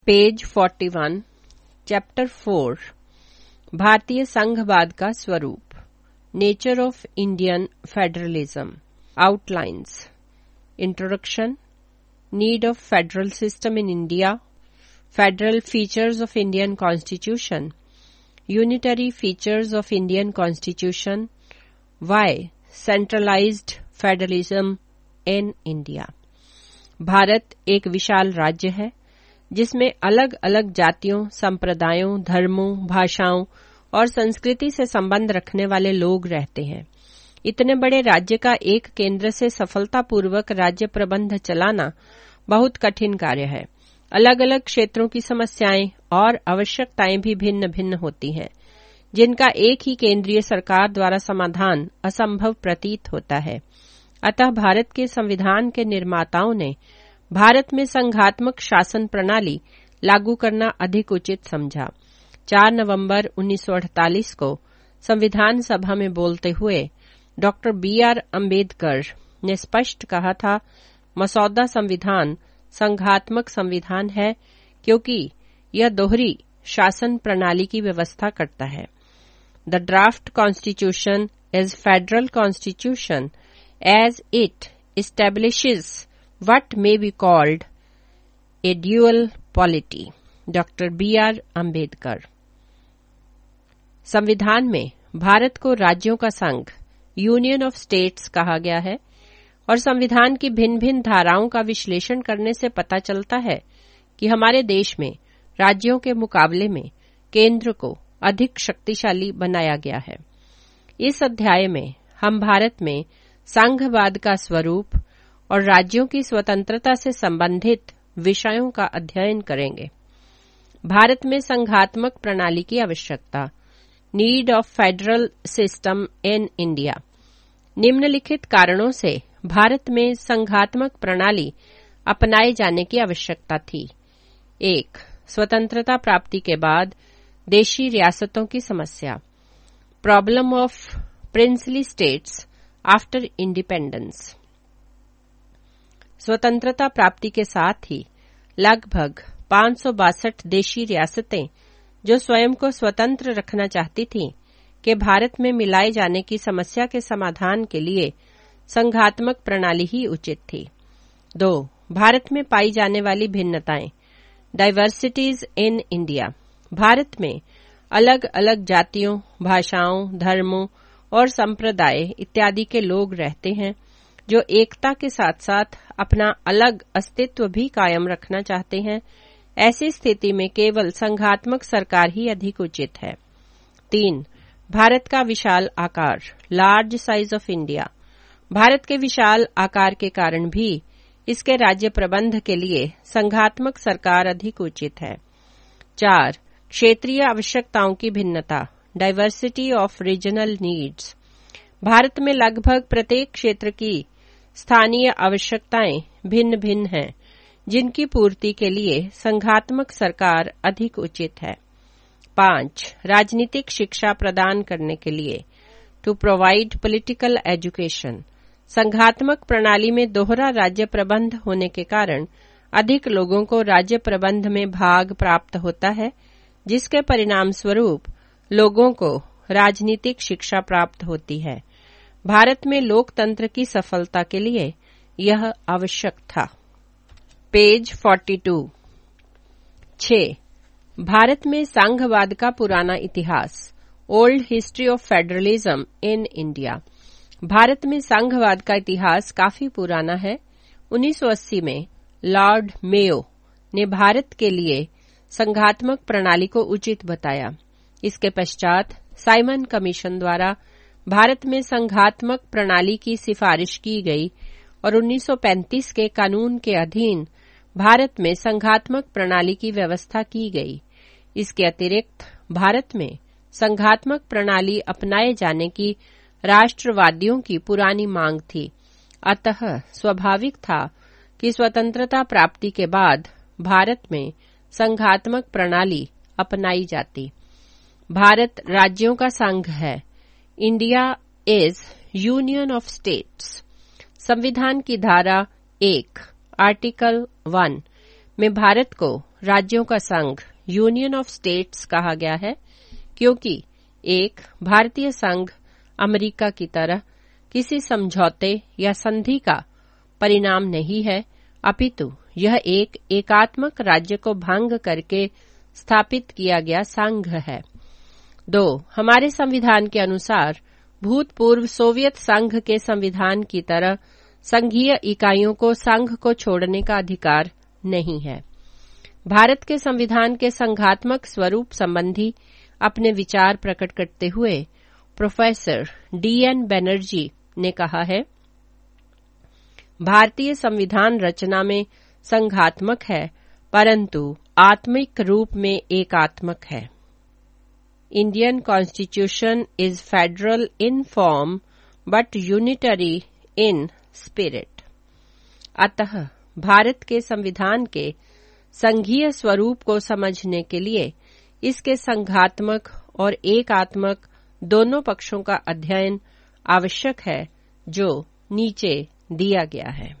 Page 41, chapter 4, भारतीय संघवाद का स्वरूप, nature of Indian federalism, outlines, introduction, need of federal system in India, federal features of Indian constitution, unitary features of Indian constitution, why centralised federalism in India. भारत एक विशाल राज्य है जिसमें अलग अलग जातियों, संप्रदायों, धर्मों, भाषाओं और संस्कृति से संबंध रखने वाले लोग रहते हैं। इतने बड़े राज्य का एक केंद्र से सफलतापूर्वक राज्य प्रबंध चलाना बहुत कठिन कार्य है। अलग अलग क्षेत्रों की समस्याएं और आवश्यकताएं भी भिन्न भिन्न होती हैं, जिनका एक ही केंद्रीय सरकार द्वारा समाधान असंभव प्रतीत होता है। अतः भारत के संविधान के निर्माताओं ने भारत में संघात्मक शासन प्रणाली लागू करना अधिक उचित समझा। 4 नवंबर 1948 को संविधान सभा में बोलते हुए डॉक्टर B.R. अम्बेडकर ने स्पष्ट कहा था, मसौदा संविधान संघात्मक संविधान है क्योंकि यह दोहरी शासन प्रणाली की व्यवस्था करता है। The draft constitution is federal constitution as it establishes what may be called a dual polity. Doctor B.R. Ambedkar. संविधान में भारत को राज्यों का संघ, यूनियन ऑफ स्टेट्स कहा गया है और संविधान की भिन्न भिन्न धाराओं का विश्लेषण करने से पता चलता है कि हमारे देश में राज्यों के मुकाबले में केंद्र को अधिक शक्तिशाली बनाया गया है। इस अध्याय में हम भारत में संघवाद का स्वरूप और राज्यों की स्वतंत्रता से संबंधित विषयों का अध्ययन करेंगे। भारत में संघात्मक प्रणाली की आवश्यकता, need of federal system in India. निम्नलिखित कारणों से भारत में संघात्मक प्रणाली अपनाए जाने की आवश्यकता थी। 1. स्वतंत्रता प्राप्ति के बाद देशी रियासतों की समस्या, problem of princely states after independence. स्वतंत्रता प्राप्ति के साथ ही लगभग 562 देशी रियासतें जो स्वयं को स्वतंत्र रखना चाहती थीं, के भारत में मिलाए जाने की समस्या के समाधान के लिए संघात्मक प्रणाली ही उचित थी। 2. भारत में पाई जाने वाली भिन्नताएं, डाइवर्सिटीज इन इंडिया। भारत में अलग अलग जातियों, भाषाओं, धर्मों और संप्रदाय इत्यादि के लोग रहते हैं जो एकता के साथ साथ अपना अलग अस्तित्व भी कायम रखना चाहते हैं। ऐसी स्थिति में केवल संघात्मक सरकार ही अधिक उचित है। 3. भारत का विशाल आकार, लार्ज साइज ऑफ इंडिया। भारत के विशाल आकार के कारण भी इसके राज्य प्रबंध के लिए संघात्मक सरकार अधिक उचित है। 4. क्षेत्रीय आवश्यकताओं की भिन्नता, डाइवर्सिटी ऑफ रीजनल नीड्स। भारत में लगभग प्रत्येक क्षेत्र की स्थानीय आवश्यकताएं भिन्न भिन्न हैं, जिनकी पूर्ति के लिए संघात्मक सरकार अधिक उचित है। 5. राजनीतिक शिक्षा प्रदान करने के लिए, टू प्रोवाइड पॉलिटिकल एजुकेशन। संघात्मक प्रणाली में दोहरा राज्य प्रबंध होने के कारण अधिक लोगों को राज्य प्रबंध में भाग प्राप्त होता है, जिसके परिणाम स्वरूप लोगों को राजनीतिक शिक्षा प्राप्त होती है। भारत में लोकतंत्र की सफलता के लिए यह आवश्यक था। पेज 42। 6. भारत में संघवाद का पुराना इतिहास, old history of federalism in India. भारत में संघवाद का इतिहास काफी पुराना है। 1980 में लॉर्ड मेयो ने भारत के लिए संघात्मक प्रणाली को उचित बताया। इसके पश्चात साइमन कमीशन द्वारा भारत में संघात्मक प्रणाली की सिफारिश की गई और 1935 के कानून के अधीन भारत में संघात्मक प्रणाली की व्यवस्था की गई। इसके अतिरिक्त भारत में संघात्मक प्रणाली अपनाए जाने की राष्ट्रवादियों की पुरानी मांग थी। अतः स्वाभाविक था कि स्वतंत्रता प्राप्ति के बाद भारत में संघात्मक प्रणाली अपनाई जाती। भारत राज्यों का संघ है। India is union of states. संविधान की धारा 1 आर्टिकल 1 में भारत को राज्यों का संघ यूनियन ऑफ स्टेट्स कहा गया है क्योंकि एक भारतीय संघ अमेरिका की तरह किसी समझौते या संधि का परिणाम नहीं है, अपितु यह एक एकात्मक राज्य को भंग करके स्थापित किया गया संघ है। 2. हमारे संविधान के अनुसार भूतपूर्व सोवियत संघ के संविधान की तरह संघीय इकाइयों को संघ को छोड़ने का अधिकार नहीं है। भारत के संविधान के संघात्मक स्वरूप संबंधी अपने विचार प्रकट करते हुए प्रोफेसर D.N. बनर्जी ने कहा है, भारतीय संविधान रचना में संघात्मक है परंतु आत्मिक रूप में एकात्मक है। Indian constitution is federal in form but unitary in spirit. अतः भारत के संविधान के संघीय स्वरूप को समझने के लिए इसके संघात्मक और एकात्मक दोनों पक्षों का अध्ययन आवश्यक है, जो नीचे दिया गया है।